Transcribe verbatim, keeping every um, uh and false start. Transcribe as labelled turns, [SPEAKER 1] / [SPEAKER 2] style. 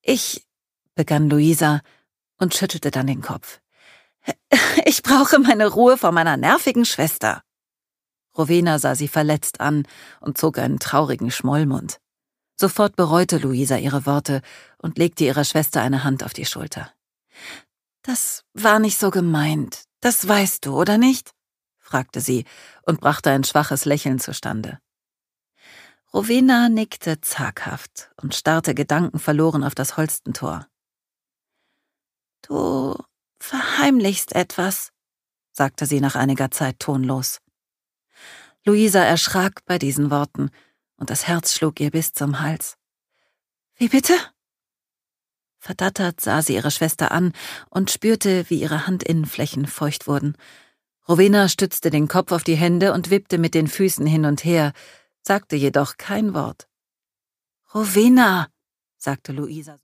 [SPEAKER 1] Ich, begann Luisa und schüttelte dann den Kopf. Ich brauche meine Ruhe vor meiner nervigen Schwester. Rowena sah sie verletzt an und zog einen traurigen Schmollmund. Sofort bereute Luisa ihre Worte und legte ihrer Schwester eine Hand auf die Schulter. »Das war nicht so gemeint, das weißt du, oder nicht?« fragte sie und brachte ein schwaches Lächeln zustande. Rowena nickte zaghaft und starrte gedankenverloren auf das Holstentor. »Du verheimlichst etwas«, sagte sie nach einiger Zeit tonlos. Luisa erschrak bei diesen Worten, und das Herz schlug ihr bis zum Hals. »Wie bitte?« Verdattert sah sie ihre Schwester an und spürte, wie ihre Handinnenflächen feucht wurden. Rowena stützte den Kopf auf die Hände und wippte mit den Füßen hin und her, sagte jedoch kein Wort. »Rowena«, sagte Luisa.